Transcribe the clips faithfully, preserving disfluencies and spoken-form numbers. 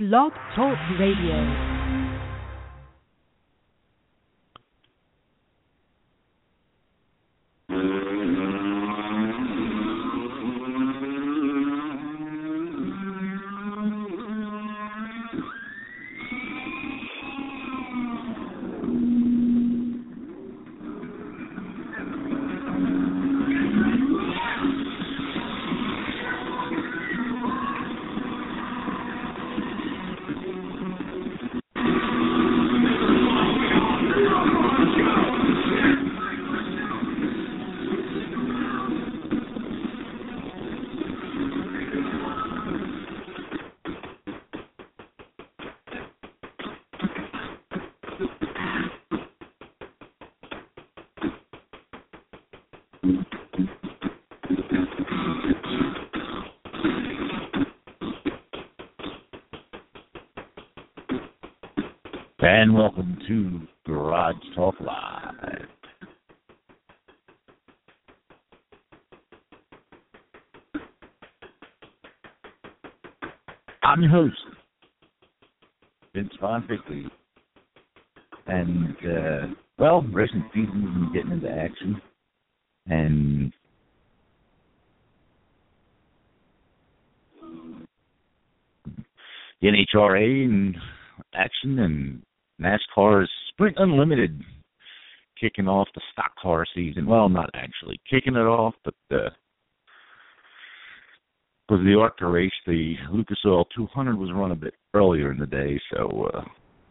Blog Talk Radio. And welcome to Garage Talk Live. I'm your host, Vince Von Bickley. And, uh, well, racing season is getting into action. And the N H R A in action, and NASCAR's Sprint Unlimited kicking off the stock car season. Well, not actually kicking it off, but uh, because the ARCA race, the Lucas Oil two hundred was run a bit earlier in the day, so uh,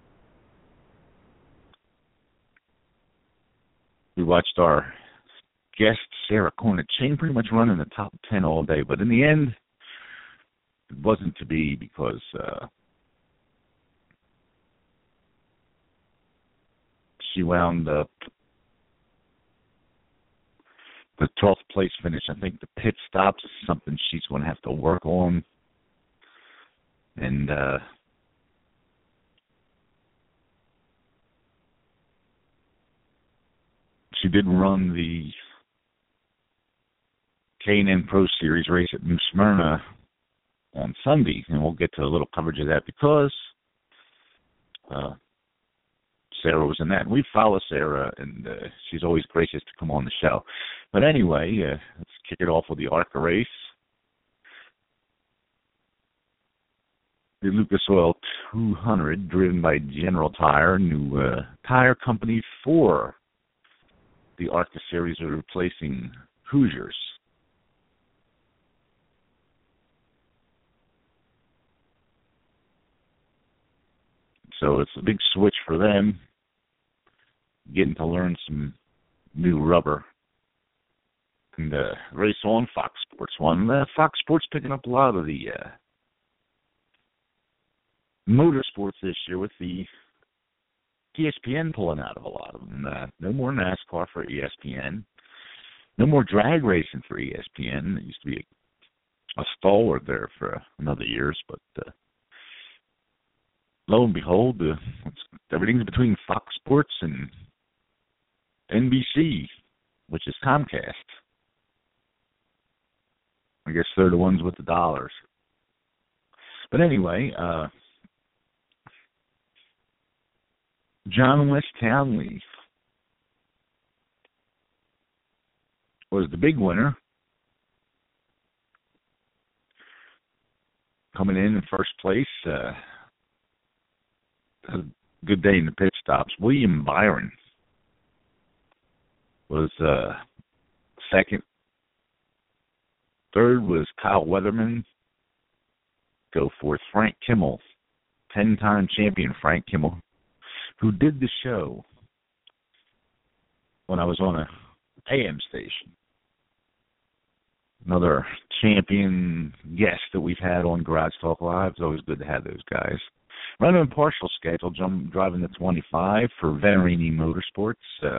we watched our guest, Sarah Cornett-Chain, pretty much run in the top ten all day. But in the end, it wasn't to be because uh, she wound up the twelfth place finish. I think the pit stops is something she's going to have to work on. And uh, she did run the K and N Pro Series race at New Smyrna on Sunday, and we'll get to a little coverage of that because uh, Sarah was in that. We follow Sarah, and uh, she's always gracious to come on the show. But anyway, uh, let's kick it off with the ARCA race. The Lucas Oil two hundred, driven by General Tire, new uh, tire company for the ARCA series, are replacing Hoosiers. So it's a big switch for them, getting to learn some new rubber. And the uh, race on Fox Sports One. Uh, Fox Sports picking up a lot of the uh, motorsports this year, with the E S P N pulling out of a lot of them. Uh, no more NASCAR for E S P N. No more drag racing for E S P N. It used to be a, a stalwart there for a number of years, but uh, lo and behold, uh, everything's between Fox Sports and N B C, which is Comcast. I guess they're the ones with the dollars. But anyway, uh, John West Townley was the big winner, coming in in first place. Uh, a good day in the pit stops. William Byron was uh, second. Third was Kyle Weatherman. Go fourth, Frank Kimmel, ten-time champion Frank Kimmel, who did the show when I was on a A M station. Another champion guest that we've had on Garage Talk Live. It's always good to have those guys. Running a partial schedule, jump, driving the twenty-five for Venerini Motorsports. Uh,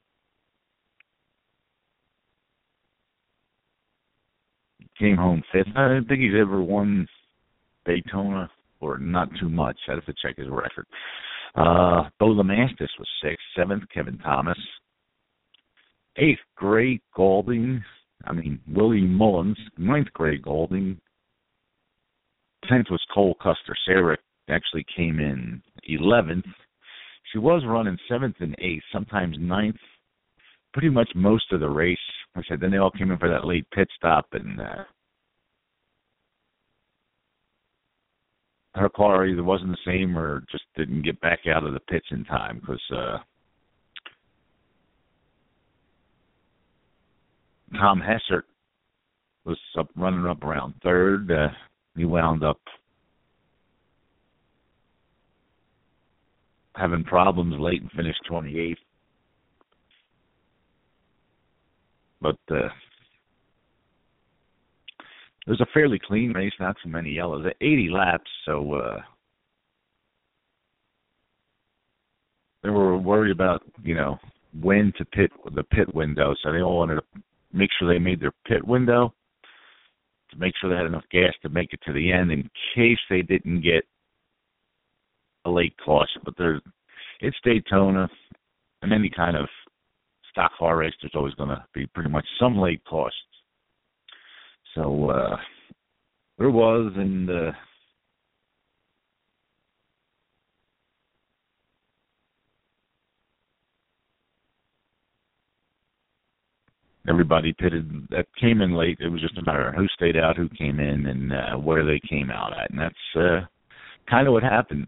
came home fifth. I don't think he's ever won Daytona, or not too much. I'd have to check his record. Uh, Bo Lamastis was sixth. Seventh, Kevin Thomas. Eighth, Gray Gaulding. I mean, Willie Mullins. Ninth, Gray Gaulding. Tenth was Cole Custer. Sarah actually came in eleventh. She was running seventh and eighth, sometimes ninth, pretty much most of the race. Like I said, then they all came in for that late pit stop, and uh, her car either wasn't the same or just didn't get back out of the pits in time because uh, Tom Hessert was up, running up around third. Uh, he wound up having problems late and finished twenty-eighth. But uh, it was a fairly clean race, not too many yellows. eighty laps, so uh, they were worried about, you know, when to pit the pit window. So they all wanted to make sure they made their pit window to make sure they had enough gas to make it to the end in case they didn't get a late caution. But there's, it's Daytona, and any kind of stock car race, there's always going to be pretty much some late cautions. So uh, there was, and uh, everybody pitted that came in late. It was just a matter of who stayed out, who came in, and uh, where they came out at. And that's uh, kind of what happened.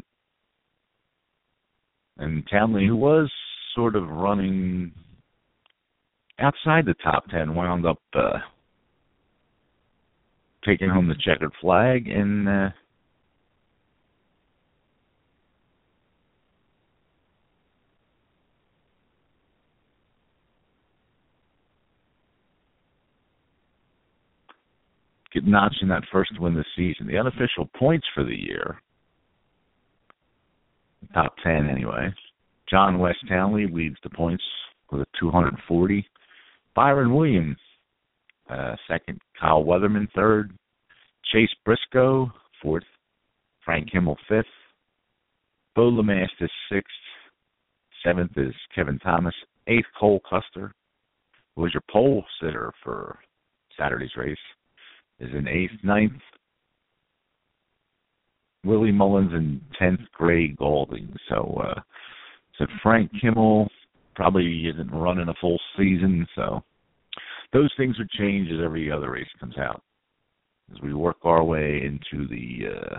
And Townley, who was sort of running outside the top ten, wound up uh, taking home the checkered flag. And uh, get notching that first win this season. The unofficial points for the year, top ten anyway. John West Townley leads the points with a two hundred forty. Byron Williams, uh, second. Kyle Weatherman, third. Chase Briscoe, fourth. Frank Himmel, fifth. Bo Lemastis, sixth. Seventh is Kevin Thomas. Eighth, Cole Custer, who was your pole sitter for Saturday's race, is in eighth. Ninth, Willie Mullins, and tenth, Gray Golding. So, uh, so Frank Himmel probably isn't running a full season, so those things would change as every other race comes out. As we work our way into the uh,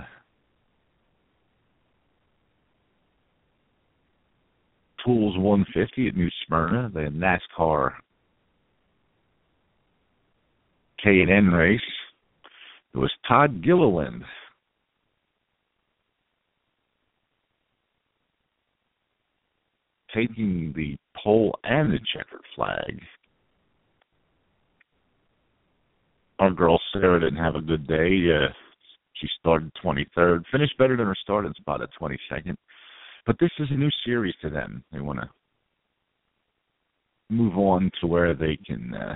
Tools one fifty at New Smyrna, the NASCAR K and N race, it was Todd Gilliland taking the pole and the checkered flag. Our girl Sarah didn't have a good day. Uh, she started twenty-third, finished better than her starting spot at twenty-second. But this is a new series to them. They want to move on to where they can uh,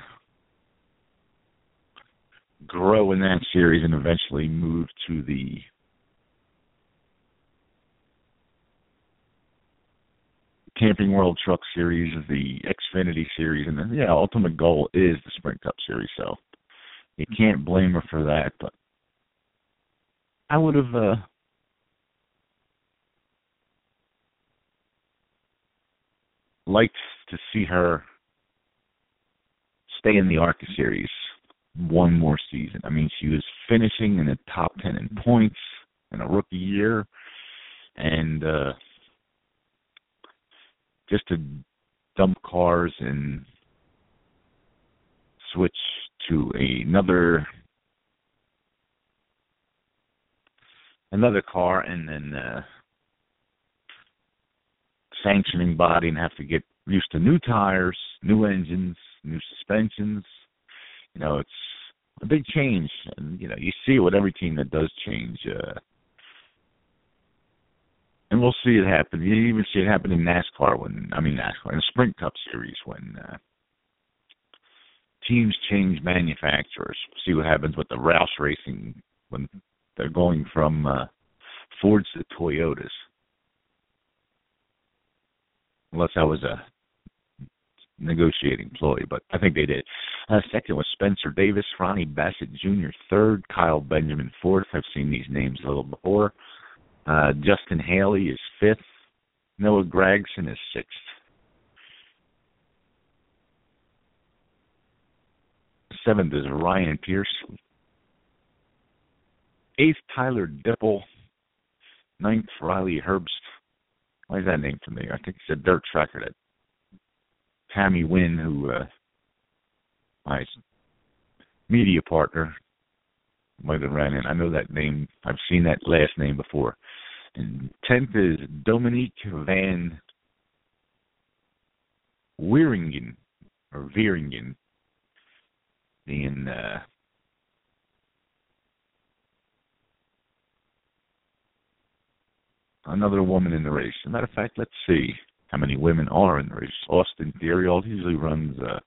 grow in that series and eventually move to the Camping World Truck Series, the Xfinity Series, and the yeah, ultimate goal is the Sprint Cup Series. So you can't blame her for that. But I would have uh, liked to see her stay in the ARCA Series one more season. I mean, she was finishing in the top ten in points in a rookie year, and uh, just to dump cars and switch to another another car, and then uh, sanctioning body, and have to get used to new tires, new engines, new suspensions. You know, it's a big change, and you know, you see it with every team that does change. Uh, And we'll see it happen. You even see it happen in NASCAR when, I mean NASCAR, in the Sprint Cup Series when uh, teams change manufacturers. See what happens with the Roush Racing when they're going from uh, Fords to Toyotas. Unless that was a negotiating ploy, but I think they did. Uh, second was Spencer Davis, Ronnie Bassett Junior third, Kyle Benjamin fourth. I've seen these names a little before. Uh, Justin Haley is fifth. Noah Gragson is sixth. Seventh is Ryan Pierce. Eighth, Tyler Dipple. Ninth, Riley Herbst. Why is that name familiar? I think it's a dirt tracker that Tammy Wynn, who uh, my media partner, might have ran in. I know that name. I've seen that last name before. And tenth is Dominique Van Wieringen, or Wieringen, being uh, another woman in the race. As a matter of fact, let's see how many women are in the race. Austin Theriault usually runs uh,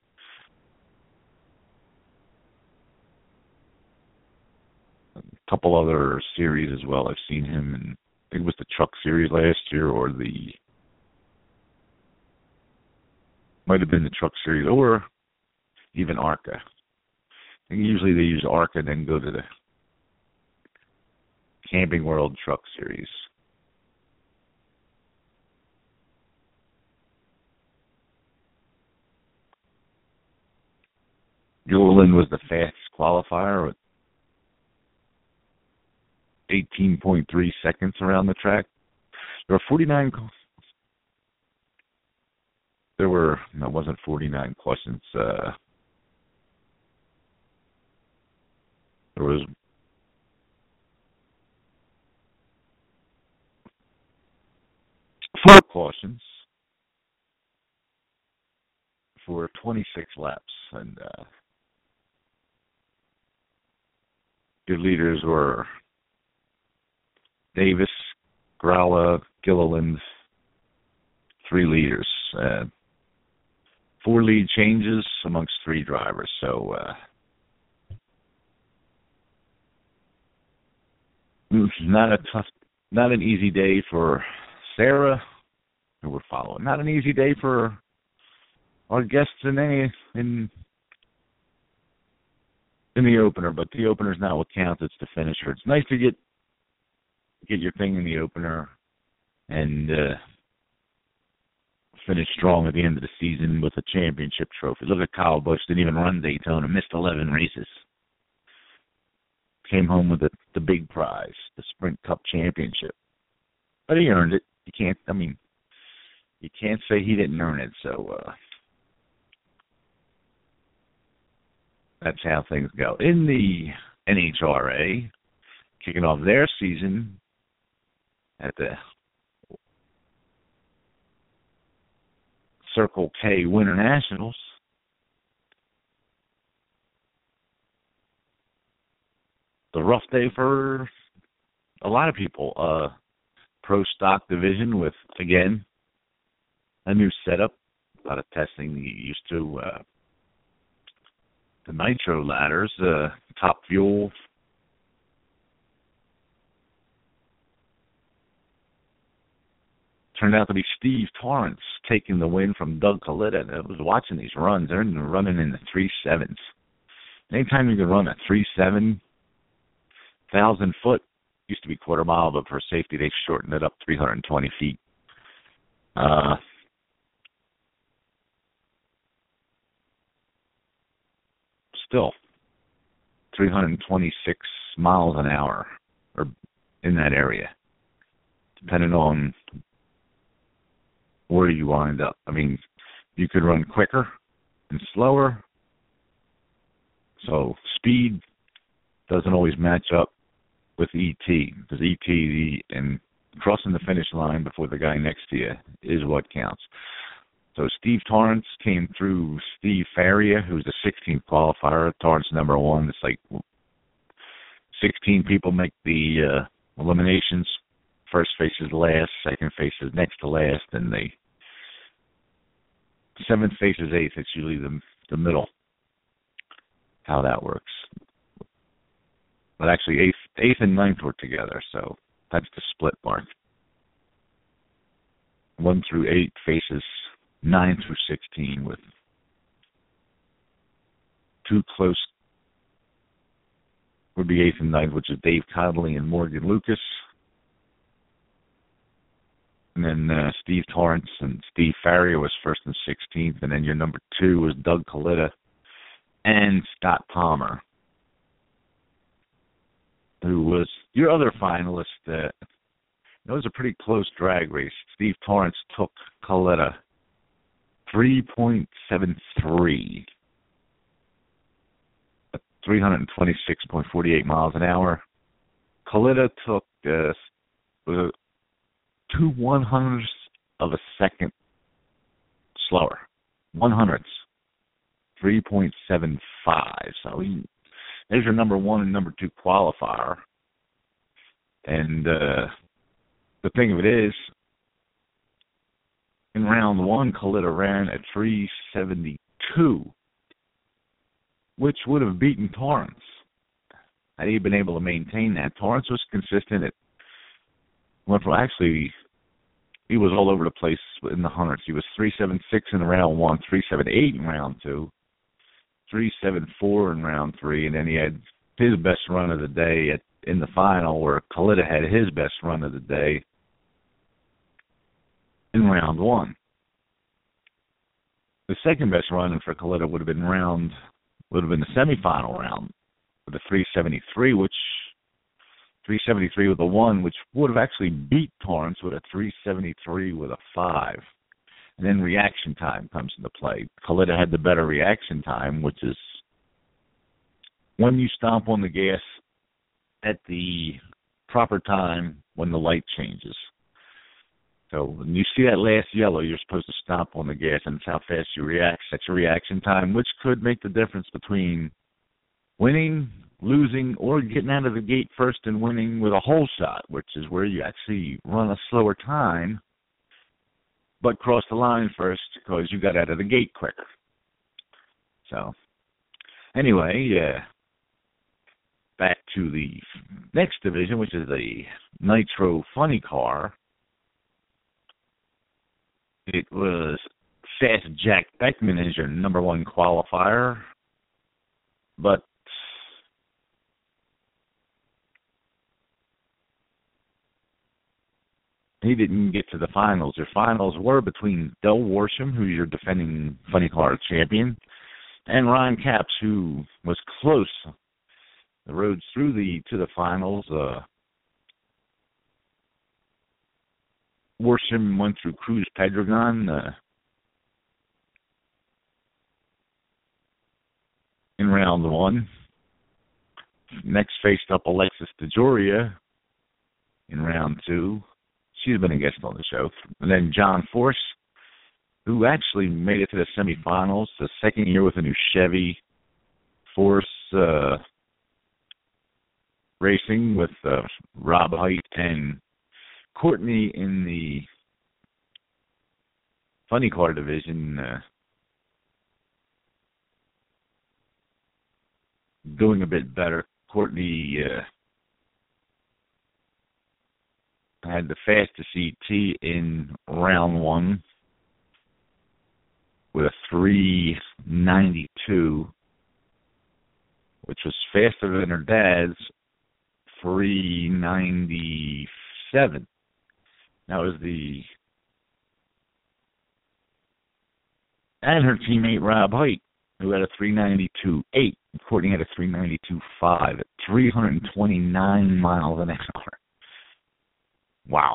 a couple other series as well. I've seen him in, I think it was the Truck Series last year, or the, might have been the Truck Series, or even ARCA. I think usually they use ARCA, then go to the Camping World Truck Series. Gilliland was the fastest qualifier with eighteen point three seconds around the track. There were forty-nine. There were, no, it wasn't forty-nine questions. Uh, there was four cautions for twenty-six laps, and uh, your leaders were Davis, Gralla, Gilliland, three leaders. Uh, four lead changes amongst three drivers. So uh, not a tough, not an easy day for Sarah, who we're following. Not an easy day for our guests in any in in the opener, but the opener's not what counts. It's the finisher. It's nice to get get your thing in the opener and uh, finish strong at the end of the season with a championship trophy. Look at Kyle Busch, didn't even run Daytona, missed eleven races. Came home with the, the big prize, the Sprint Cup championship. But he earned it. You can't, I mean, you can't say he didn't earn it, so uh, that's how things go. In the N H R A, kicking off their season at the Circle K Winter Nationals, the rough day for a lot of people. Uh, pro stock division with, again, a new setup, a lot of testing used to uh, the nitro ladders, uh, Top Fuel. Turned out to be Steve Torrance taking the win from Doug Coletta. I was watching these runs. They're running in the three sevens. Anytime you can run a three seven thousand foot, used to be quarter mile, but for safety they shortened it up three hundred twenty feet. Uh, still, three hundred twenty-six miles an hour, or in that area, depending on where you wind up. I mean, you could run quicker and slower, so speed doesn't always match up with E T, because E T and crossing the finish line before the guy next to you is what counts. So Steve Torrance came through Steve Faria, who's the sixteenth qualifier. Torrance number one. It's like sixteen people make the uh, eliminations. First faces last, second faces next to last, and they seventh faces eighth. It's usually the the middle. How that works. But actually, eighth, eighth and ninth were together, so that's the split mark. One through eight faces nine through sixteen, with two close would be eighth and ninth, which is Dave Connolly and Morgan Lucas. And then uh, Steve Torrance and Steve Farrier was first and sixteenth. And then your number two was Doug Kalitta and Scott Palmer, who was your other finalist. Uh, it was a pretty close drag race. Steve Torrance took Kalitta three point seven three at three twenty-six point four eight miles an hour. Kalitta took uh, was a two one hundredths of a second slower. One hundredths. three point seven five. So he, there's your number one and number two qualifier. And uh, the thing of it is, in round one, Kalitta ran at three seventy-two, which would have beaten Torrance had he been able to maintain that. Torrance was consistent. It went from actually, he was all over the place in the hundreds. He was three seventy-six in round one, three seventy-eight in round two, three seventy-four in round three, and then he had his best run of the day at, in the final, where Kalitta had his best run of the day in round one. The second best run for Kalitta would have been round, would have been the semifinal round with a three seventy-three, which three seventy-three with a one, which would have actually beat Torrance with a three seventy-three with a five. And then reaction time comes into play. Kalitta had the better reaction time, which is when you stomp on the gas at the proper time when the light changes. So when you see that last yellow, you're supposed to stomp on the gas, and it's how fast you react. That's your reaction time, which could make the difference between winning, losing, or getting out of the gate first and winning with a hole shot, which is where you actually run a slower time but cross the line first because you got out of the gate quicker. So, anyway, yeah. Back to the next division, which is the Nitro Funny Car. It was Fast Jack Beckman as your number one qualifier, but he didn't get to the finals. Your finals were between Del Worsham, who's your defending Funny Car champion, and Ryan Capps, who was close. The roads through the to the finals. Uh, Worsham went through Cruz Pedregon. Uh, in round one. Next faced up Alexis DeJoria in round two. She's been a guest on the show. And then John Force, who actually made it to the semifinals, the second year with a new Chevy. Force uh, racing with uh, Rob Height and Courtney in the Funny Car division, uh, doing a bit better. Courtney uh, had the fastest E T in round one with a three ninety-two, which was faster than her dad's three ninety-seven. That was the, and her teammate Rob Height, who had a three ninety-two eight. Courtney had a three ninety-two five at three twenty-nine miles an hour. Wow.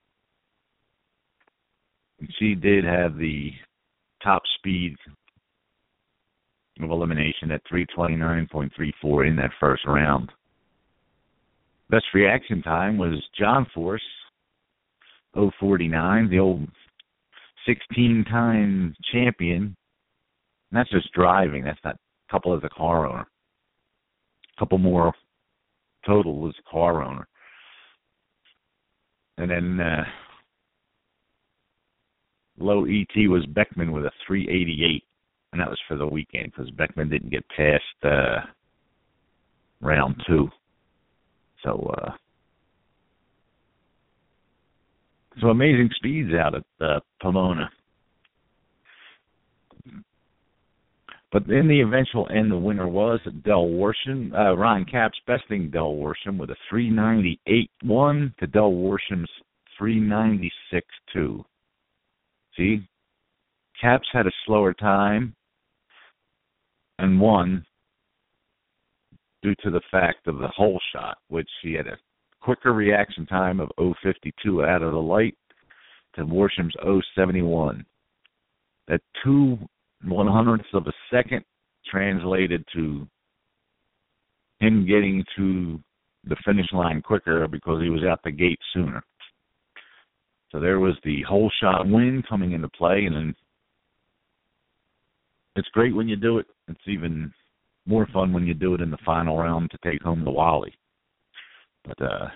And she did have the top speed of elimination at three twenty-nine point three four in that first round. Best reaction time was John Force, oh forty-nine, the old sixteen-time champion. And that's just driving. That's not a couple as a car owner. A couple more total as a car owner. And then uh, low E T was Beckman with a three eighty-eight, and that was for the weekend because Beckman didn't get past uh, round two. So, uh, so amazing speeds out at uh, Pomona. But in the eventual end, the winner was Del Worsham. Uh, Ryan Capps besting Del Worsham with a three ninety-eight one to Del Worsham's three ninety-six two. See? Caps had a slower time and won due to the fact of the hole shot, which he had a quicker reaction time of oh fifty-two out of the light to Worsham's oh seventy-one. That two one hundredths of a second translated to him getting to the finish line quicker because he was out the gate sooner. So there was the hole shot win coming into play, and then it's great when you do it. It's even more fun when you do it in the final round to take home the Wally. But uh,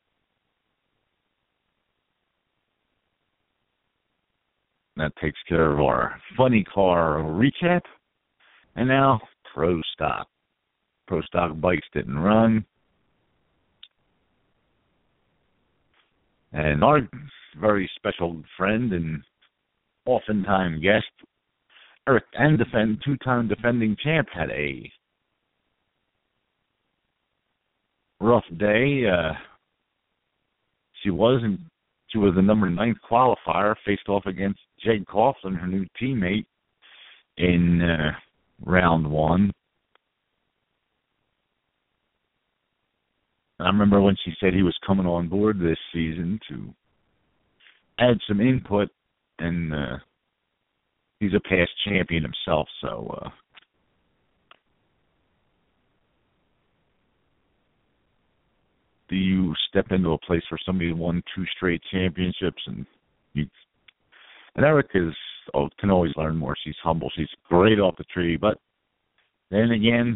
that takes care of our funny car recap. And now, Pro Stock. Pro Stock bikes didn't run. And our very special friend and oftentimes guest, Eric, and defend, two-time defending champ, had a rough day. Uh, she wasn't. She was the number ninth qualifier, faced off against Jeg Coughlin, her new teammate, in uh, round one. I remember when she said he was coming on board this season to add some input, and uh, he's a past champion himself, so uh, do you step into a place where somebody won two straight championships, and you and Eric is oh, can always learn more. She's humble. She's great off the tree, but then again,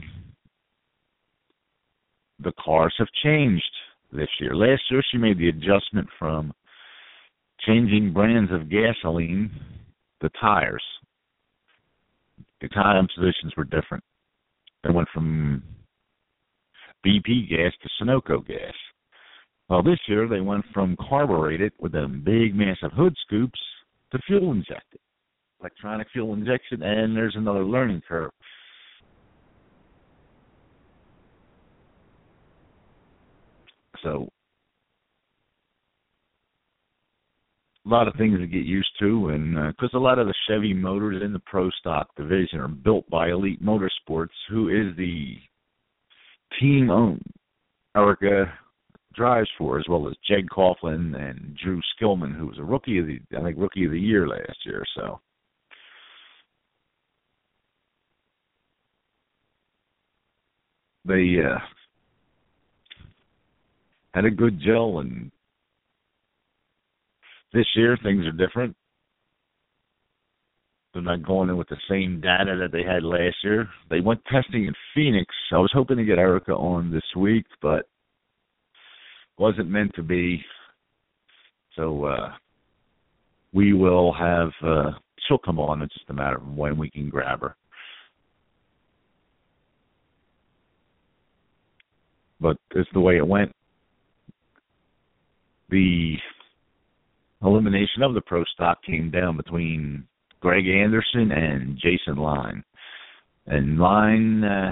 the cars have changed this year. Last year, she made the adjustment from changing brands of gasoline, the tires. The tire positions were different. They went from B P gas to Sunoco gas. Well, this year, they went from carbureted with them big, massive hood scoops to fuel injected. Electronic fuel injection, and there's another learning curve. So, a lot of things to get used to, and because uh, a lot of the Chevy motors in the Pro Stock division are built by Elite Motorsports, who is the team owned Erica drives for, as well as Jeg Coughlin and Drew Skillman, who was a rookie of the, I think, rookie of the year last year. So, they uh, had a good gel, and this year things are different. They're not going in with the same data that they had last year. They went testing in Phoenix. I was hoping to get Erica on this week, but wasn't meant to be. So uh, we will have, uh, she'll come on. It's just a matter of when we can grab her. But it's the way it went. The elimination of the Pro Stock came down between Greg Anderson and Jason Line. And Line, uh,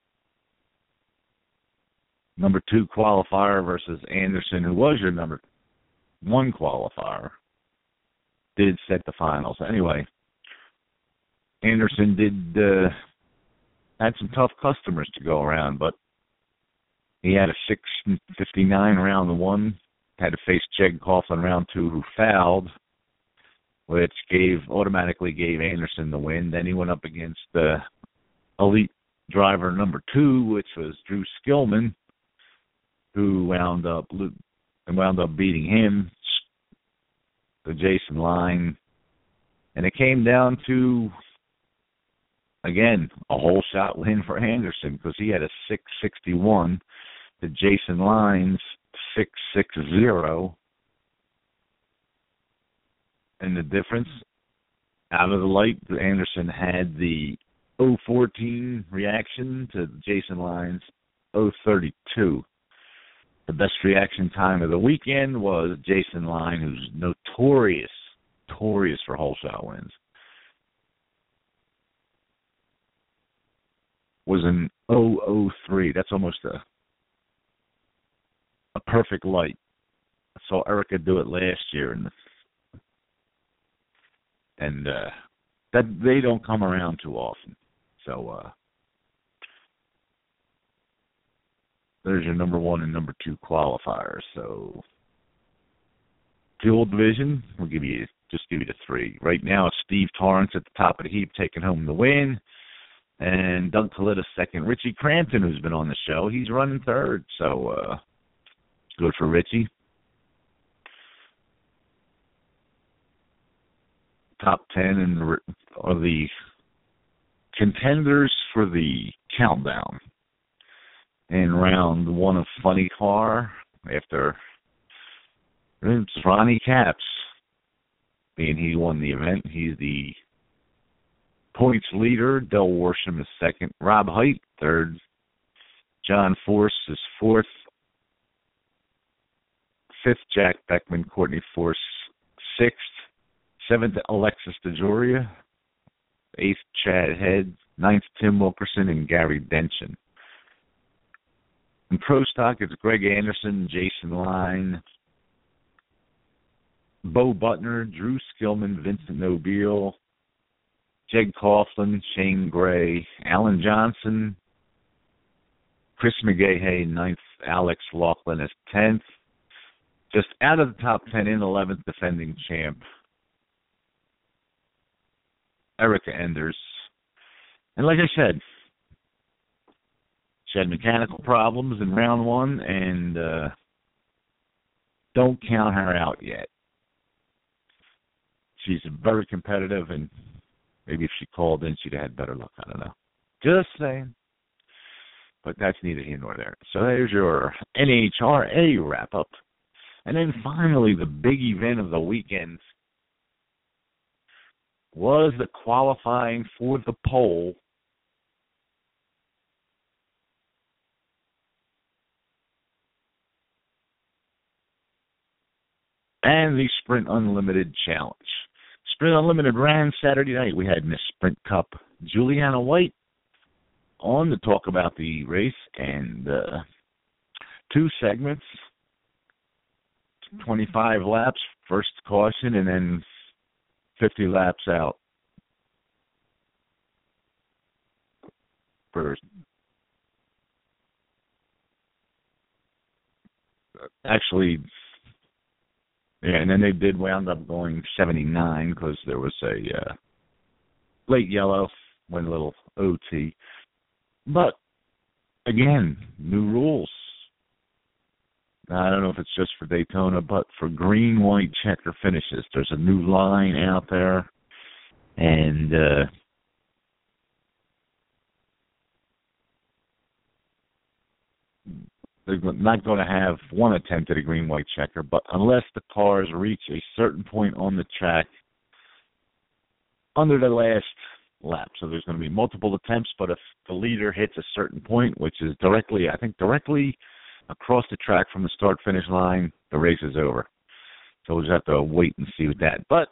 number two qualifier versus Anderson, who was your number one qualifier, did set the finals. Anyway, Anderson did uh, had some tough customers to go around, but he had a six fifty-nine round one. Had to face Jeg Coughlin round two, who fouled, which gave automatically gave Anderson the win. Then he went up against the elite driver number two, which was Drew Skillman, who wound up and wound up beating him, the Jason Line. And it came down to, again, a whole shot win for Anderson, because he had a six sixty-one to Jason Line's six sixty. And the difference, out of the light, Anderson had the oh fourteen reaction to Jason Line's oh thirty-two. The best reaction time of the weekend was Jason Line, who's notorious, notorious for whole shot wins, was an oh oh three. That's almost a a perfect light. I saw Erica do it last year, and and uh, that they don't come around too often. So uh, there's your number one and number two qualifiers. So fuel division, we'll give you just give you the three. Right now, it's Steve Torrance at the top of the heap taking home the win. And Doug Kalitta second. Richie Crampton, who's been on the show, he's running third. So uh, good for Richie. Top ten in the, are the contenders for the countdown. In round one of Funny Car, after it's Ronnie Capps. Being he won the event, he's the points leader. Del Worsham is second. Rob Height, third. John Force is fourth. Fifth, Jack Beckman. Courtney Force, sixth. Seventh, Alexis DeJoria. Eighth, Chad Head. Ninth, Tim Wilkerson and Gary Denchen. In Pro Stock, it's Greg Anderson, Jason Line, Bo Butner, Drew Skillman, Vincent Nobile, Jed Coughlin, Shane Gray, Alan Johnson, Chris McGahey, ninth, Alex Laughlin is tenth. Just out of the top ten in eleventh, defending champ, Erica Enders. And like I said, she had mechanical problems in round one, and uh, don't count her out yet. She's very competitive, and maybe if she called in, she'd have had better luck. I don't know. Just saying. But that's neither here nor there. So there's your N H R A wrap-up. And then finally, the big event of the weekend was the qualifying for the pole and the Sprint Unlimited Challenge. Sprint Unlimited ran Saturday night. We had Miss Sprint Cup Juliana White on to talk about the race, and uh, two segments, twenty-five laps, first caution, and then fifty laps out. First. Actually, yeah, and then they did wound up going seventy-nine because there was a uh, late yellow, went a little O T. But, again, new rules. I don't know if it's just for Daytona, but for green, white, checker finishes, there's a new line out there. And uh, they're not going to have one attempt at a green, white checker, but unless the cars reach a certain point on the track under the last lap. So there's going to be multiple attempts, but if the leader hits a certain point, which is directly, I think, directly across the track from the start-finish line, the race is over. So we'll just have to wait and see with that. But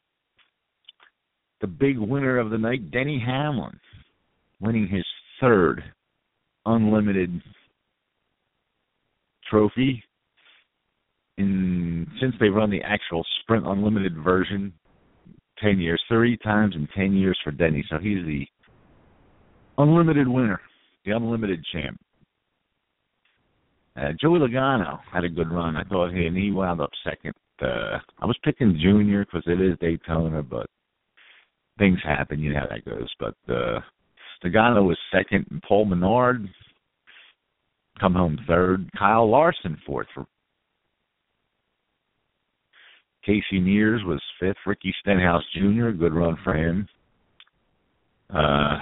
the big winner of the night, Denny Hamlin, winning his third Unlimited trophy in since they run the actual Sprint Unlimited version. ten years, three times in ten years for Denny. So he's the Unlimited winner, the Unlimited champ. Uh, Joey Logano had a good run. I thought he, and he wound up second. Uh, I was picking Junior because it is Daytona, but things happen. You know how that goes. But uh, Logano was second, and Paul Menard come home third. Kyle Larson fourth. For Casey Mears was fifth. Ricky Stenhouse Junior, good run for him. Uh,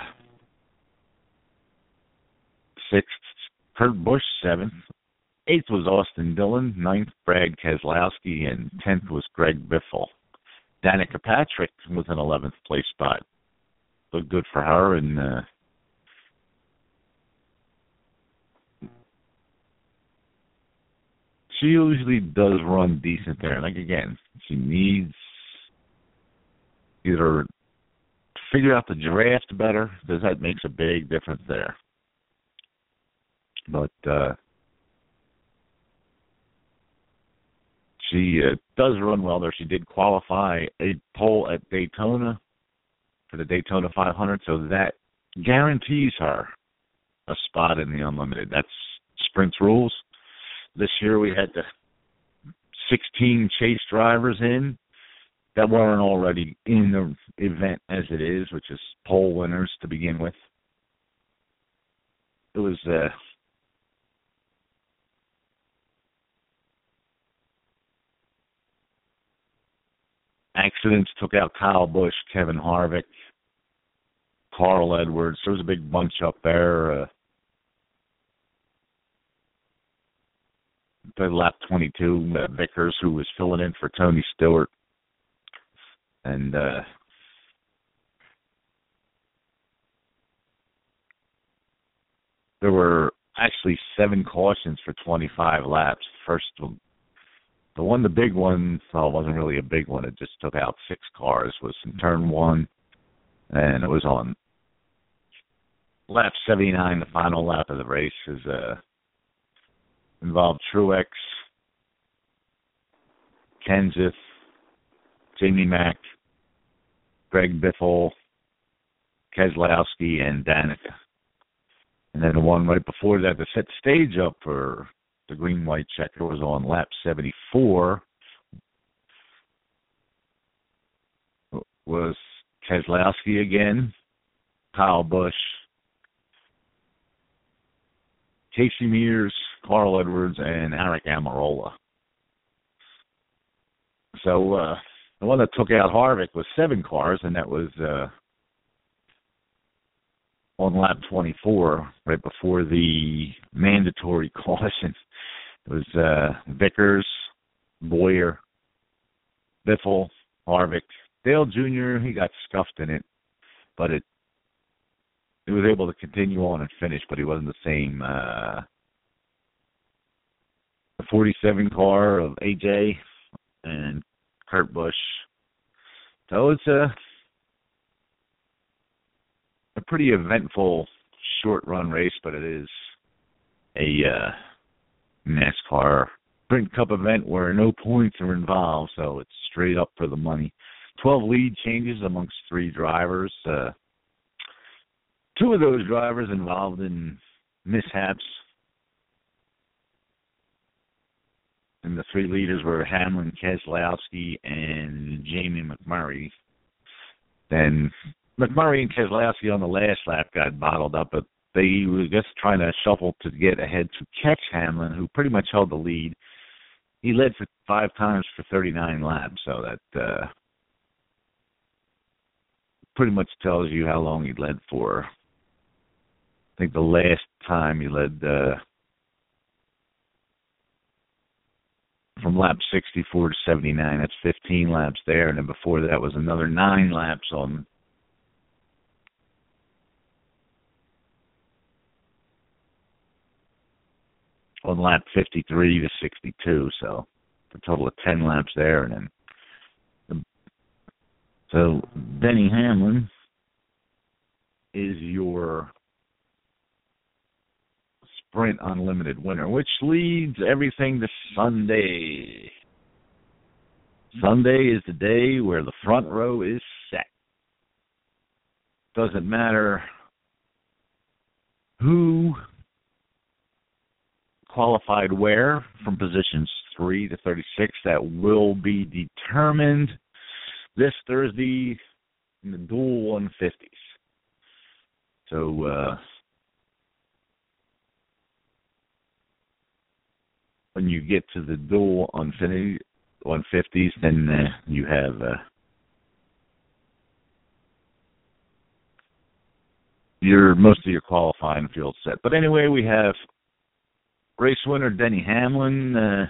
sixth, Kurt Busch, seventh. Eighth was Austin Dillon. Ninth, Brad Keselowski. And tenth was Greg Biffle. Danica Patrick was an eleventh place spot. So good for her. And uh, she usually does run decent there. Like, again, she needs either to figure out the draft better, because that makes a big difference there. But uh, She uh, does run well there. She did qualify a pole at Daytona for the Daytona five hundred, so that guarantees her a spot in the Unlimited. That's Sprint's rules. This year we had the sixteen chase drivers in that weren't already in the event as it is, which is pole winners to begin with. It was uh, accidents took out Kyle Busch, Kevin Harvick, Carl Edwards. There was a big bunch up there. Uh, the lap twenty-two, uh, Vickers, who was filling in for Tony Stewart. And uh, there were actually seven cautions for twenty-five laps. First, the one, the big one, well, it wasn't really a big one. It just took out six cars. Was in turn one, and it was on lap seventy-nine, the final lap of the race. Is uh, involved Truex, Kenseth, Jamie Mack, Greg Biffle, Keselowski, and Danica. And then the one right before that to set the stage up for the green-white checker was on lap seventy-four. Was Keselowski again, Kyle Busch, Casey Mears, Carl Edwards, and Aric Almirola. So uh, the one that took out Harvick was seven cars, and that was uh, on lap twenty-four, right before the mandatory caution. It was uh, Vickers, Boyer, Biffle, Harvick. Dale Junior, he got scuffed in it, but it he was able to continue on and finish, but he wasn't the same. Uh, the forty-seven car of A J and Kurt Busch. So it's a, a pretty eventful short-run race, but it is a uh, NASCAR Sprint Cup event where no points are involved, so it's straight up for the money. twelve lead changes amongst three drivers. Uh, two of those drivers involved in mishaps. And the three leaders were Hamlin, Keselowski, and Jamie McMurray. Then McMurray and Keselowski on the last lap got bottled up, but they were just trying to shuffle to get ahead to catch Hamlin, who pretty much held the lead. He led for five times for thirty-nine laps, so that uh, pretty much tells you how long he led for. I think the last time he led uh, from lap sixty-four to seventy-nine, that's fifteen laps there, and then before that was another nine laps on on lap fifty-three to sixty-two, so a total of ten laps there, and then the, so Denny Hamlin is your Sprint Unlimited winner, which leads everything to Sunday. Sunday is the day where the front row is set. Doesn't matter who qualified where from positions three to thirty-six. That will be determined this Thursday in the dual one fifties. So, uh, when you get to the dual one fifties, then uh, you have uh, your most of your qualifying field set. But anyway, we have race winner Denny Hamlin. Uh,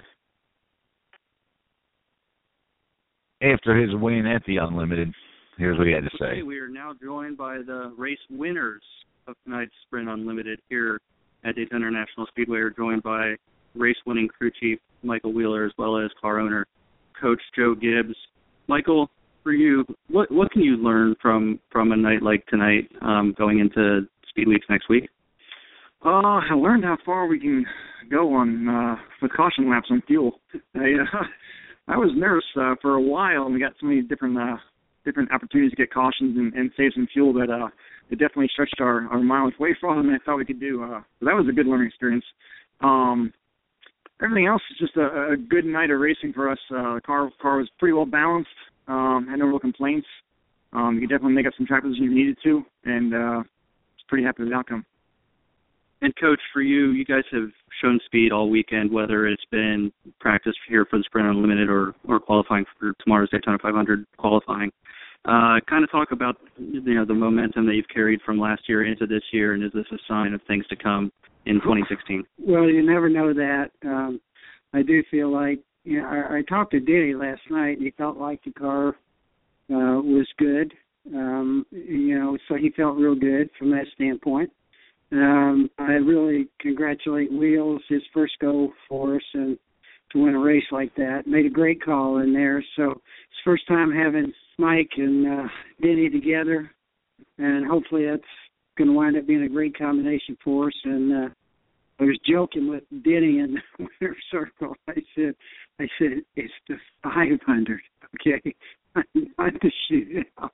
after his win at the Unlimited, here's what he had to say. Okay, we are now joined by the race winners of tonight's Sprint Unlimited here at Daytona International Speedway. We're joined by race-winning crew chief Michael Wheeler, as well as car owner Coach Joe Gibbs. Michael, for you, what what can you learn from, from a night like tonight, um, going into Speed Weeks next week? Uh, I learned how far we can go on uh, with caution laps on fuel. I, uh, I was nervous uh, for a while, and we got so many different uh, different opportunities to get cautions and, and save some fuel that uh, it definitely stretched our, our mileage way farther than I thought we could do. Uh, so that was a good learning experience. Um, everything else is just a, a good night of racing for us. Uh, the car car was pretty well balanced. Um, had no real complaints. Um, you could definitely make up some track positions if you needed to, and uh, was pretty happy with the outcome. And, Coach, for you, you guys have shown speed all weekend, whether it's been practice here for the Sprint Unlimited or, or qualifying for tomorrow's Daytona five hundred qualifying. Uh, kind of talk about, you know, the momentum that you've carried from last year into this year, and is this a sign of things to come in twenty sixteen? Well, you never know that. Um, I do feel like, you know, I, I talked to Denny last night, and he felt like the car uh, was good. Um, you know, so he felt real good from that standpoint. Um, I really congratulate Wheels, his first go for us, and to win a race like that. Made a great call in there. So it's first time having Mike and uh, Denny together, and hopefully that's going to wind up being a great combination for us. And uh, I was joking with Denny in the winner circle. I said, I said it's the five hundred, okay, not the shootout.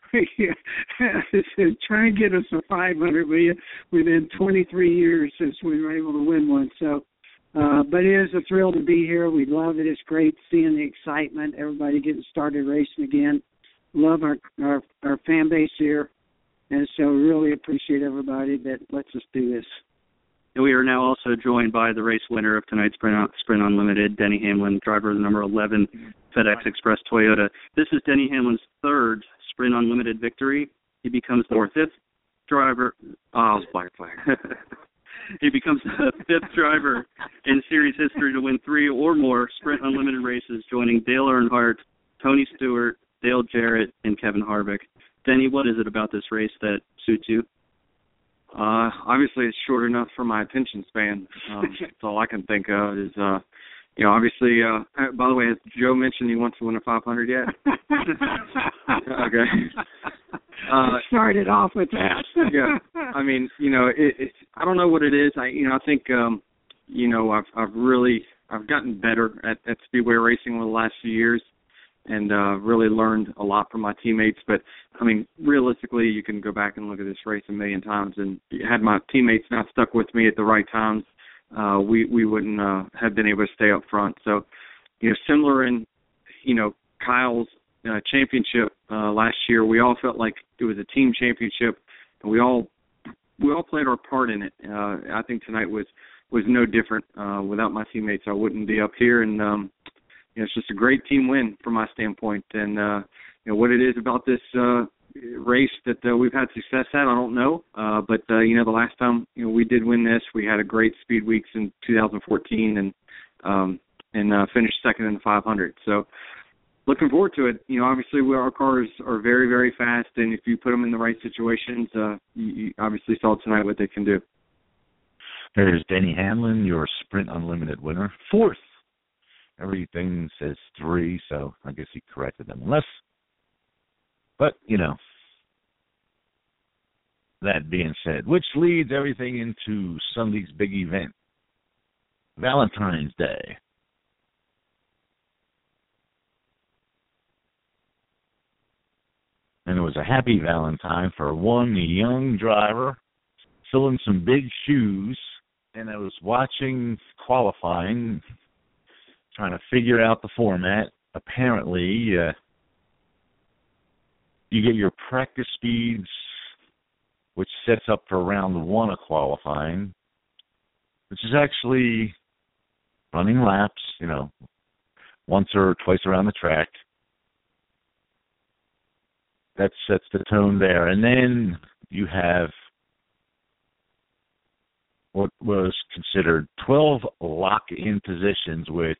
Try and get us a five hundred within twenty-three years since we were able to win one. So, uh, but it is a thrill to be here. We love it. It's great seeing the excitement, everybody getting started racing again. Love our, our, our fan base here, and so really appreciate everybody that lets us do this. And we are now also joined by the race winner of tonight's Sprint, Sprint Unlimited, Denny Hamlin, driver of the number eleven FedEx Express Toyota. This is Denny Hamlin's third Sprint Unlimited victory. He becomes the fifth driver. Oh, flag, flag. He becomes the fifth driver in series history to win three or more Sprint Unlimited races, joining Dale Earnhardt, Tony Stewart, Dale Jarrett, and Kevin Harvick. Denny, what is it about this race that suits you? Uh, obviously, it's short enough for my attention span. Um, that's all I can think of is, uh, you know, obviously, uh, by the way, has Joe mentioned he wants to win a five hundred yet? Okay. Uh, started off with that. Yeah. I mean, you know, it, it's, I don't know what it is. I, you know, I think, um, you know, I've, I've really, I've gotten better at, at speedway racing over the last few years. And uh, really learned a lot from my teammates. But, I mean, realistically, you can go back and look at this race a million times. And had my teammates not stuck with me at the right times, uh, we, we wouldn't uh, have been able to stay up front. So, you know, similar in, you know, Kyle's uh, championship uh, last year, we all felt like it was a team championship, and we all we all played our part in it. Uh, I think tonight was, was no different. Uh, without my teammates, I wouldn't be up here. And, um, You know, it's just a great team win from my standpoint. And, uh, you know, what it is about this uh, race that uh, we've had success at, I don't know. Uh, but, uh, you know, the last time, you know, we did win this, we had a great speed weeks in two thousand fourteen and um, and uh, finished second in the five hundred. So looking forward to it. You know, obviously we, our cars are very, very fast. And if you put them in the right situations, uh, you, you obviously saw tonight what they can do. There's Denny Hamlin, your Sprint Unlimited winner. Fourth. Everything says three, so I guess he corrected them. Unless, but, you know, that being said, which leads everything into Sunday's big event, Valentine's Day. And it was a happy Valentine for one young driver filling some big shoes, and I was watching qualifying, trying to figure out the format. Apparently, uh, you get your practice speeds, which sets up for round one of qualifying, which is actually running laps, you know, once or twice around the track. That sets the tone there. And then you have what was considered twelve lock-in positions, which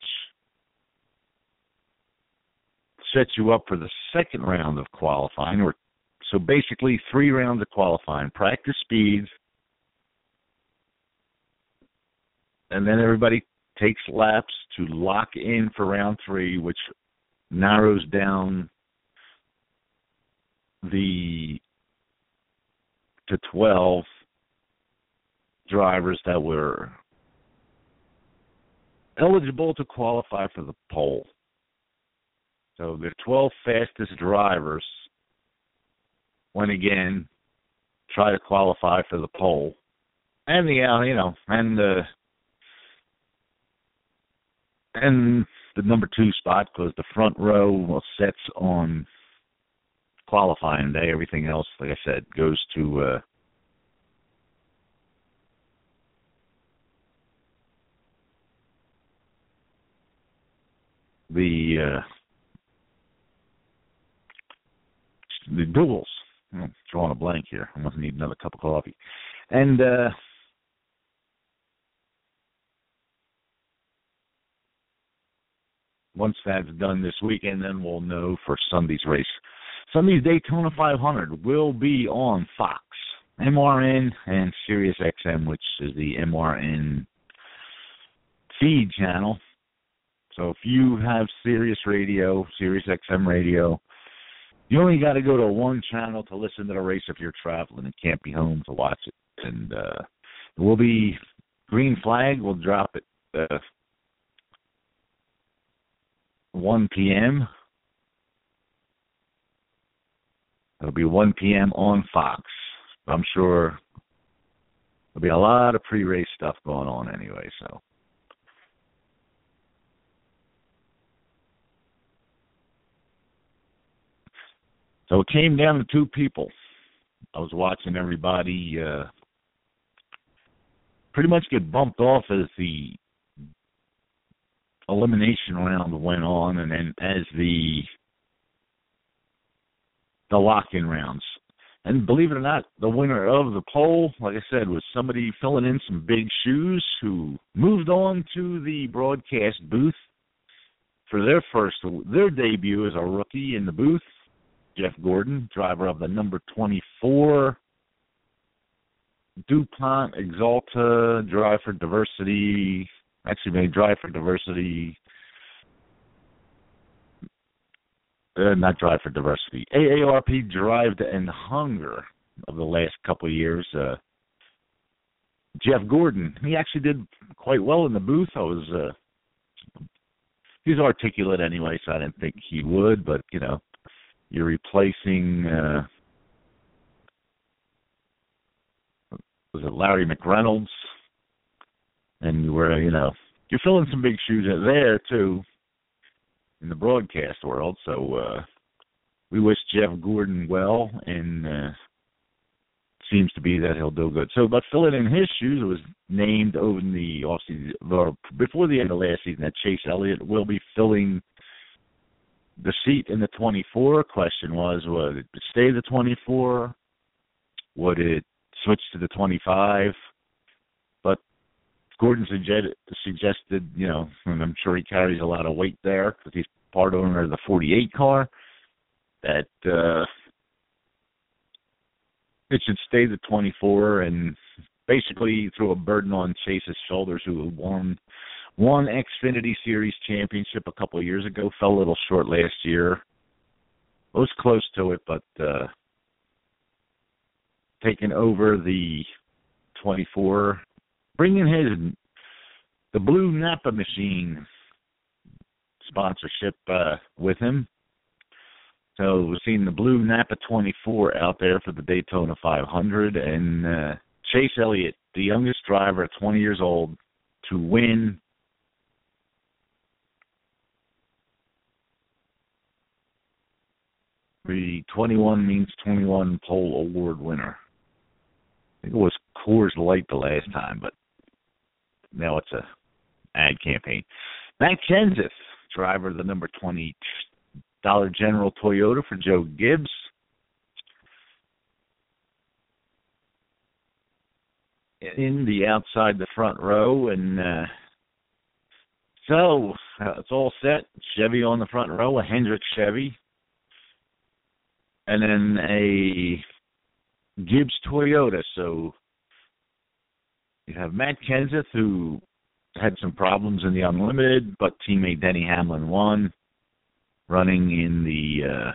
sets you up for the second round of qualifying. Or so basically three rounds of qualifying, practice speeds, and then everybody takes laps to lock in for round three, which narrows down the to twelve drivers that were eligible to qualify for the pole. So the twelve fastest drivers went again, try to qualify for the pole, and the uh, you know and the and the number two spot, because the front row sets on qualifying day. Everything else, like I said, goes to uh, the uh, the duels. I'm drawing a blank here. I must need another cup of coffee. And uh, once that's done this weekend, then we'll know for Sunday's race. Sunday's Daytona five hundred will be on Fox, M R N, and Sirius X M, which is the M R N feed channel. So if you have Sirius Radio, Sirius X M radio, you only got to go to one channel to listen to the race if you're traveling and can't be home to watch it. And uh, we'll be green flag. We'll drop it uh, one p.m. It'll be one p.m. on Fox. I'm sure there'll be a lot of pre-race stuff going on anyway, so. So it came down to two people. I was watching everybody uh, pretty much get bumped off as the elimination round went on, and then as the the lock-in rounds. And believe it or not, the winner of the poll, like I said, was somebody filling in some big shoes who moved on to the broadcast booth for their first, their debut as a rookie in the booth. Jeff Gordon, driver of the number twenty-four DuPont Exalta Drive for Diversity, actually made Drive for Diversity, uh, not Drive for Diversity, A A R P Drive and Hunger of the last couple of years. Uh, Jeff Gordon, he actually did quite well in the booth. I was, uh, he's articulate anyway, so I didn't think he would, but, you know, you're replacing, uh, was it Larry McReynolds? And you were, you know, you're filling some big shoes there, too, in the broadcast world. So uh, we wish Jeff Gordon well, and uh, seems to be that he'll do good. So, but filling in his shoes, it was named over in the offseason, or before the end of last season, that Chase Elliott will be filling the seat in the twenty-four. Question was, would it stay the twenty-four? Would it switch to the twenty-five? But Gordon suggested, suggested, you know, and I'm sure he carries a lot of weight there because he's part owner of the forty-eight car, that uh, it should stay the twenty-four, and basically threw a burden on Chase's shoulders, who won Won Xfinity Series championship a couple of years ago, fell a little short last year. It was close to it, but uh, taking over the twenty-four, bringing his the Blue Napa Machine sponsorship uh, with him. So we've seen the Blue Napa twenty-four out there for the Daytona five hundred, and uh, Chase Elliott, the youngest driver at twenty years old, to win the twenty-one means twenty-one pole award winner. I think it was Coors Light the last time, but now it's a ad campaign. Matt Kenseth, driver of the number twenty Dollar General Toyota for Joe Gibbs. In the outside the front row, and uh, so uh, it's all set. Chevy on the front row, a Hendrick Chevy. And then a Gibbs Toyota. So you have Matt Kenseth, who had some problems in the Unlimited, but teammate Denny Hamlin won, running in the uh,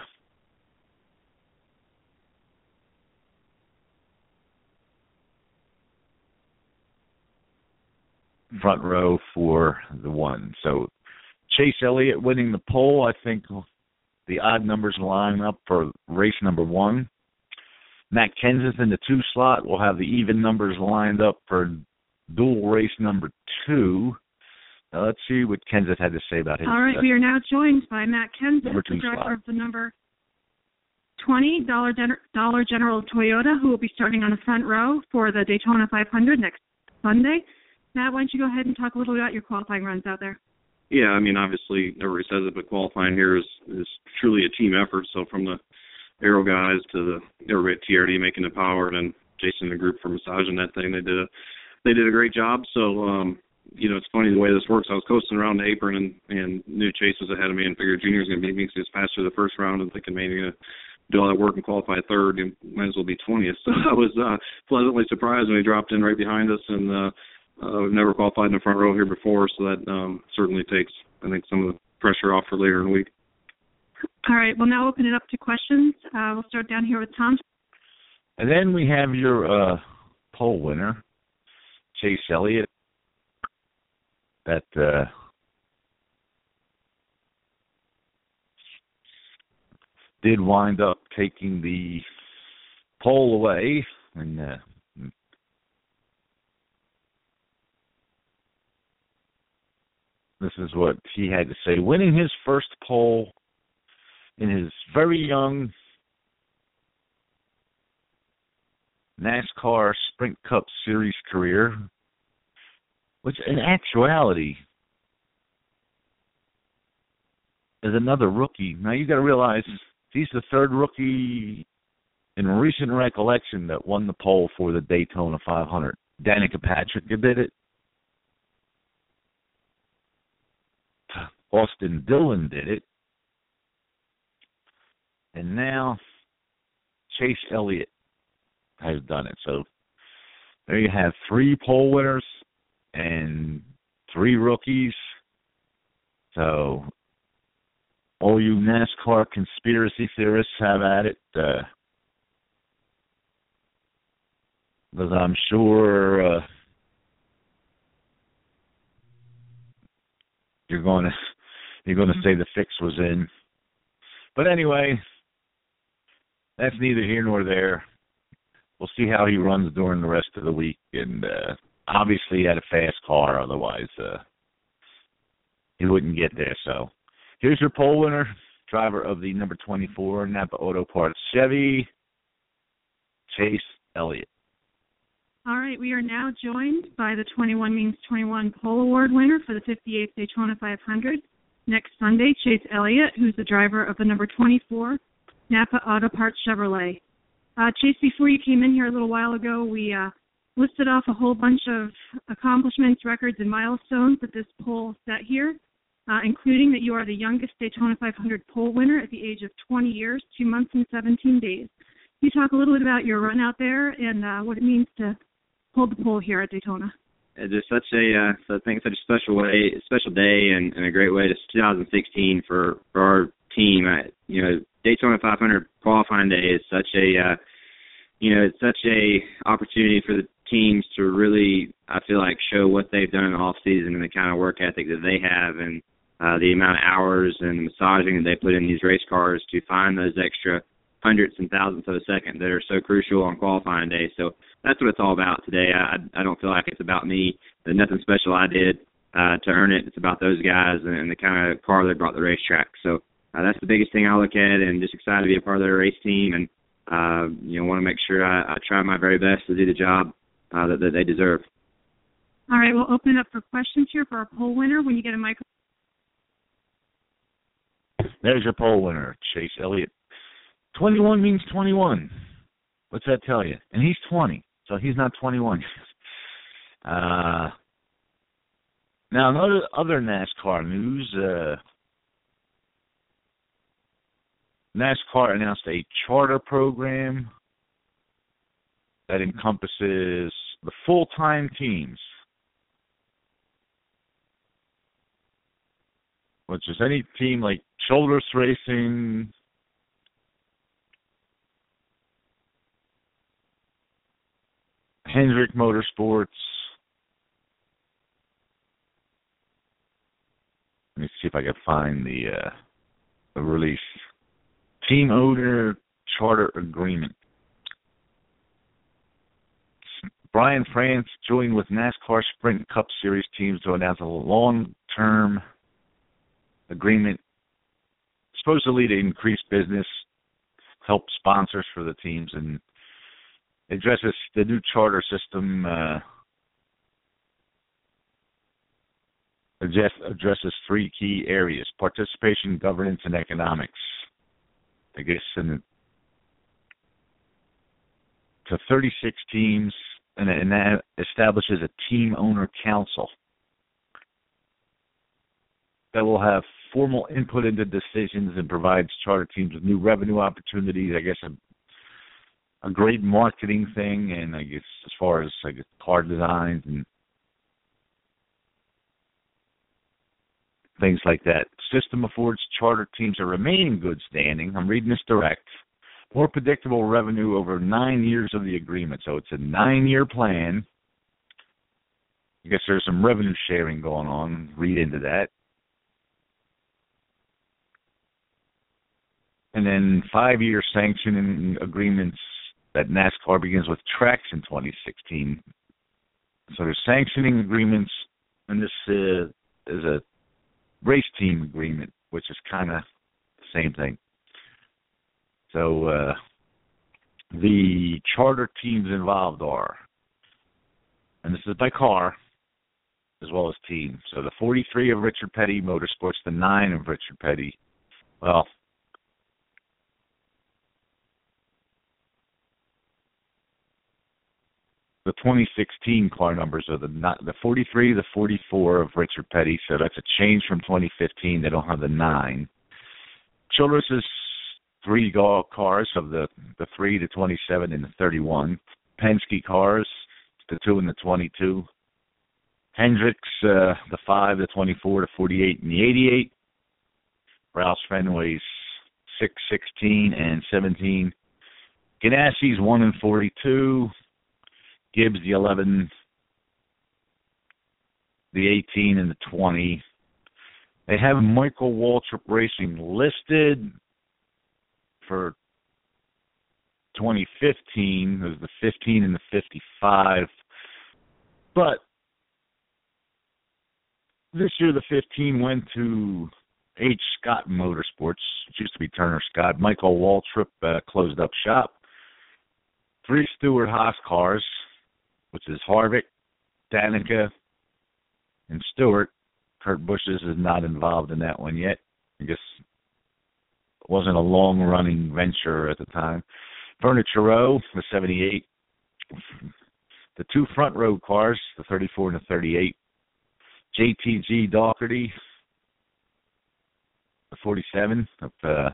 front row for the one. So Chase Elliott winning the pole, I think the odd numbers line up for race number one. Matt Kenseth in the two slot will have the even numbers lined up for dual race number two. Now let's see what Kenseth had to say about his. All right, uh, we are now joined by Matt Kenseth, number the two driver slot. of the number twenty Dollar, Gen- Dollar General Toyota, who will be starting on the front row for the Daytona five hundred next Sunday. Matt, why don't you go ahead and talk a little bit about your qualifying runs out there? Yeah, I mean, obviously, everybody says it, but qualifying here is, is truly a team effort. So from the aero guys to the everybody at T R D making it powered and Jason and the group for massaging that thing, they did a they did a great job. So um, you know, it's funny the way this works. I was coasting around the apron and and knew Chase was ahead of me and figured Junior was going to beat me because he was faster the first round and thinking maybe going to do all that work and qualify third and might as well be twentieth. So I was uh, pleasantly surprised when he dropped in right behind us, and uh, uh, we've never qualified in the front row here before, so that um, certainly takes, I think, some of the pressure off for later in the week. All right, we'll now open it up to questions. Uh, we'll start down here with Tom. And then we have your uh, pole winner, Chase Elliott, that uh, did wind up taking the pole away. And uh, this is what he had to say. Winning his first pole in his very young NASCAR Sprint Cup Series career, which in actuality is another rookie. Now you got to realize he's the third rookie in recent recollection that won the pole for the Daytona five hundred. Danica Patrick did it. Austin Dillon did it. And now Chase Elliott has done it. So there you have three pole winners and three rookies. So all you NASCAR conspiracy theorists have at it. Uh, because I'm sure uh, you're going to you're going to say the fix was in. But anyway, that's neither here nor there. We'll see how he runs during the rest of the week. And uh, obviously he had a fast car, otherwise uh, he wouldn't get there. So here's your pole winner, driver of the number twenty-four Napa Auto Parts Chevy, Chase Elliott. All right, we are now joined by the twenty-one means twenty-one pole award winner for the fifty-eighth Daytona five hundred next Sunday, Chase Elliott, who's the driver of the number twenty-four Napa Auto Parts Chevrolet. Uh, Chase, before you came in here a little while ago, we uh, listed off a whole bunch of accomplishments, records, and milestones that this pole set here, uh, including that you are the youngest Daytona five hundred pole winner at the age of twenty years, two months, and seventeen days. Can you talk a little bit about your run out there and uh, what it means to hold the pole here at Daytona? It's just such a, uh, so I think such a special way, a special day, and, and a great way to two thousand sixteen for, for our team. I, you know, Daytona five hundred qualifying day is such a, uh, you know, it's such a opportunity for the teams to really, I feel like, show what they've done in the off season and the kind of work ethic that they have, and uh, the amount of hours and the massaging that they put in these race cars to find those extra hundredths and thousandths of a second that are so crucial on qualifying day. So that's what it's all about today. I, I don't feel like it's about me. There's nothing special I did uh, to earn it. It's about those guys and, and the kind of car they brought the racetrack. So uh, that's the biggest thing I look at, and just excited to be a part of their race team, and uh, you know, want to make sure I, I try my very best to do the job uh, that, that they deserve. All right, we'll open it up for questions here for our pole winner when you get a microphone. There's your pole winner, Chase Elliott. twenty-one means twenty-one. What's that tell you? And he's twenty, so he's not twenty-one. uh, now, another other NASCAR news. Uh, NASCAR announced a charter program that encompasses the full-time teams, which is any team like Childress Racing, Hendrick Motorsports. Let me see if I can find the, uh, the release. Team owner charter agreement. Brian France joined with NASCAR Sprint Cup Series teams to announce a long-term agreement, supposedly to increase business, help sponsors for the teams, and addresses the new charter system. Uh, address, addresses three key areas: participation, governance, and economics. I guess in to thirty-six teams, and, and that establishes a team owner council that will have formal input into decisions and provides charter teams with new revenue opportunities. I guess a, a great marketing thing, and I guess as far as I guess car designs and things like that. System affords charter teams a remain in good standing. I'm reading this direct. More predictable revenue over nine years of the agreement. So it's a nine-year plan. I guess there's some revenue sharing going on. Read into that. And then five-year sanctioning agreements that NASCAR begins with tracks in twenty sixteen. So there's sanctioning agreements, and this uh, is a race team agreement, which is kind of the same thing. So uh, the charter teams involved are, and this is by car as well as team. So the forty-three of Richard Petty Motorsports, the nine of Richard Petty. Well, the twenty sixteen car numbers are the not, the forty-three, the forty-four of Richard Petty. So that's a change from twenty fifteen. They don't have the nine. Childress's three cars of the, the three, the twenty-seven, and the thirty-one. Penske cars, the two and the twenty-two. Hendricks, uh, the five, the twenty-four, the forty-eight, and the eighty-eight. Roush Fenway's six, sixteen, and seventeen. Ganassi's one and forty-two. Gibbs, the eleven, the eighteen, and the twenty. They have Michael Waltrip Racing listed for twenty fifteen. There's the fifteen and the fifty-five. But this year the fifteen went to H. Scott Motorsports, which used to be Turner Scott. Michael Waltrip uh, closed up shop. Three Stewart Haas cars, which is Harvick, Danica, and Stewart. Kurt Busch's is not involved in that one yet. I guess it wasn't a long-running venture at the time. Furniture Row, the seventy-eight. The two front row cars, the thirty-four and the thirty-eight. J T G Doherty, the forty-seven of uh,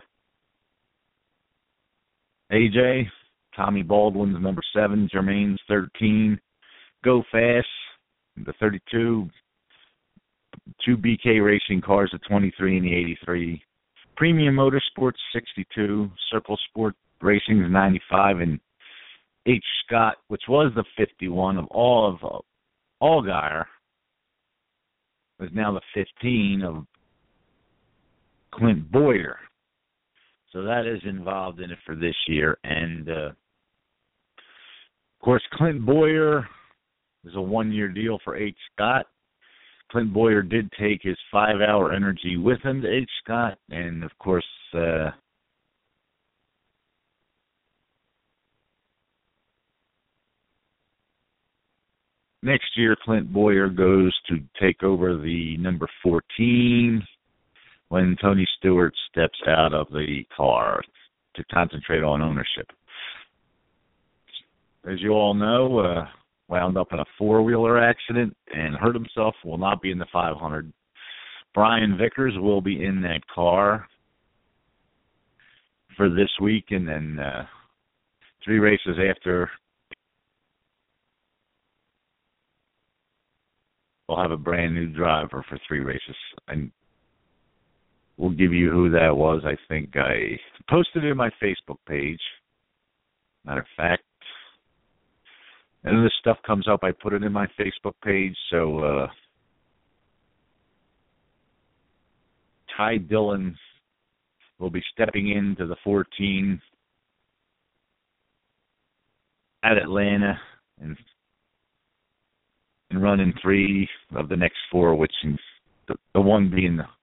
A J. Tommy Baldwin's number seven. Germain's thirteen. Go Fast, the thirty-two. Two B K Racing cars, the twenty-three and the eighty-three. Premium Motorsports, sixty-two. Circle Sport Racing, ninety-five. And H. Scott, which was the fifty-one of all of uh, Allgaier, is now the fifteen of Clint Boyer. So that is involved in it for this year. And, uh, of course, Clint Boyer is a one-year deal for H. Scott. Clint Boyer did take his five-hour energy with him to H. Scott. And, of course, uh, next year, Clint Boyer goes to take over the number fourteen when Tony Stewart steps out of the car to concentrate on ownership. As you all know, uh, wound up in a four-wheeler accident and hurt himself, will not be in the five hundred. Brian Vickers will be in that car for this week, and then uh, three races after, we'll have a brand new driver for three races. And we'll give you who that was. I think I posted it in my Facebook page. Matter of fact, and this stuff comes up, I put it in my Facebook page. So uh, Ty Dillon will be stepping into the fourteen at Atlanta and, and running three of the next four, which is the, the one being the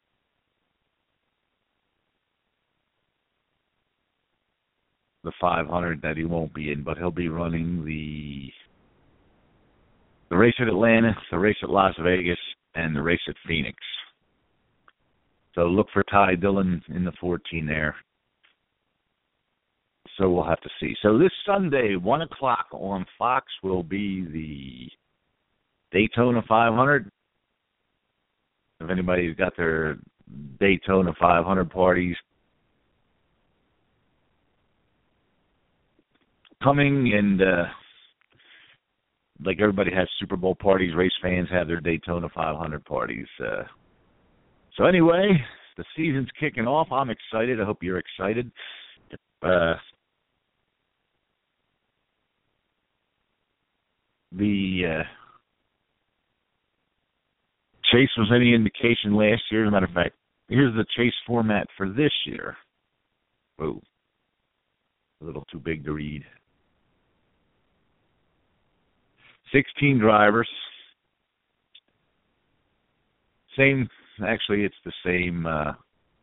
the five hundred that he won't be in, but he'll be running the the race at Atlanta, the race at Las Vegas, and the race at Phoenix. So look for Ty Dillon in the fourteen there. So we'll have to see. So this Sunday, one o'clock on Fox will be the Daytona five hundred. If anybody's got their Daytona five hundred parties coming, and uh, like everybody has Super Bowl parties, race fans have their Daytona five hundred parties. Uh, so anyway, the season's kicking off. I'm excited. I hope you're excited. Uh, the uh, Chase was any indication last year. As a matter of fact, here's the Chase format for this year. Oh, a little too big to read. sixteen drivers. Same, actually, it's the same uh,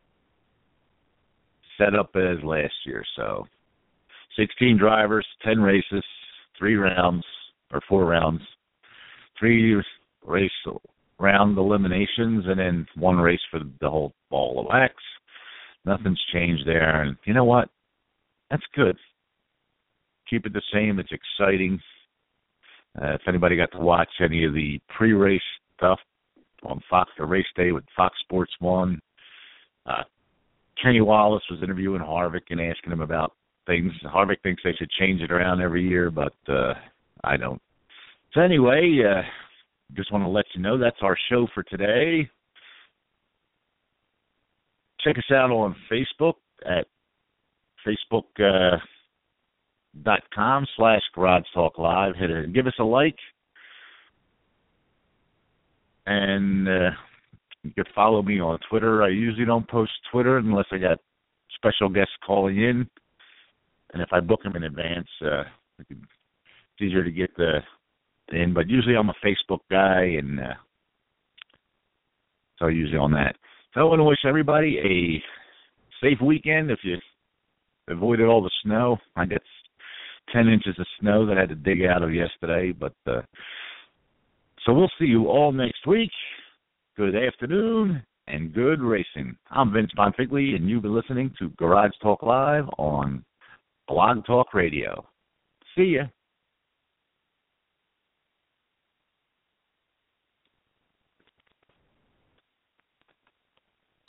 setup as last year. So, sixteen drivers, ten races, three rounds, or four rounds, three race round eliminations, and then one race for the whole ball of wax. Nothing's changed there. And you know what? That's good. Keep it the same. It's exciting. Uh, if anybody got to watch any of the pre-race stuff on Fox, or race day with Fox Sports one, uh, Kenny Wallace was interviewing Harvick and asking him about things. Harvick thinks they should change it around every year, but uh, I don't. So anyway, uh, just want to let you know that's our show for today. Check us out on Facebook at Facebook. Uh, dot com slash Garage Talk Live. Hit it, give us a like, and uh, you can follow me on Twitter. I usually don't post Twitter unless I got special guests calling in, and if I book them in advance, uh, it's easier to get the in. But usually I'm a Facebook guy, and uh, so usually on that. So I want to wish everybody a safe weekend. If you avoided all the snow, I guess ten inches of snow that I had to dig out of yesterday. But uh, so we'll see you all next week. Good afternoon and good racing. I'm Vince Bonfigley, and you've been listening to Garage Talk Live on Blog Talk Radio. See ya.